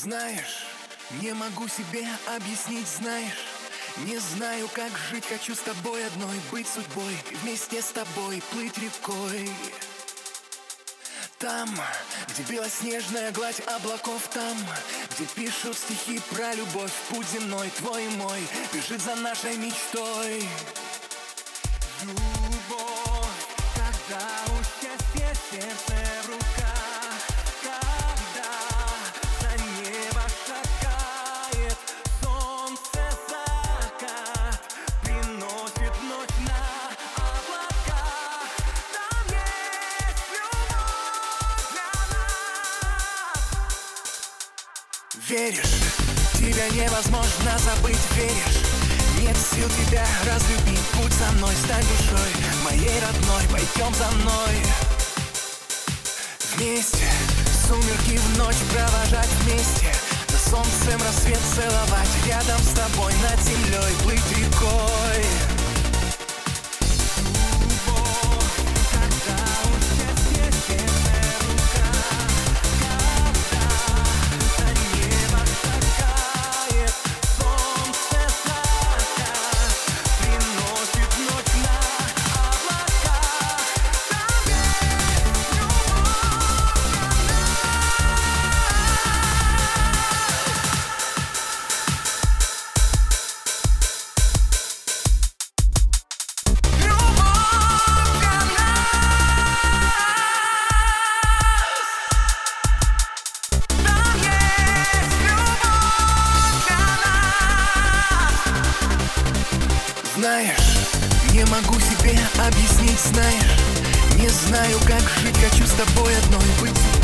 Знаешь, не могу себе объяснить, знаешь. Не знаю, как жить, хочу с тобой одной быть судьбой, вместе с тобой плыть рекой. Там, где белоснежная гладь облаков, там, где пишут стихи про любовь, путь земной, твой и мой, бежит за нашей мечтой. Любовь, когда у счастья сердце в руках, когда за небо шагает солнце, закат приносит ночь на облаках. Там есть любовь для нас. Веришь, тебя невозможно забыть, веришь? Нет сил тебя разлюбить, будь со мной, стань душой моей родной, пойдем за мной. Вместе сумерки в ночь провожать, вместе за солнцем рассвет целовать, рядом с тобой над землей плыть рекой. Любовь, когда у счастья сердце в руках, когда за небо шагает солнце, закат приносит ночь на облаках. Там есть любовь для Знаешь, не могу себе объяснить, знаешь. Не знаю, как жить, хочу с тобой одной быть.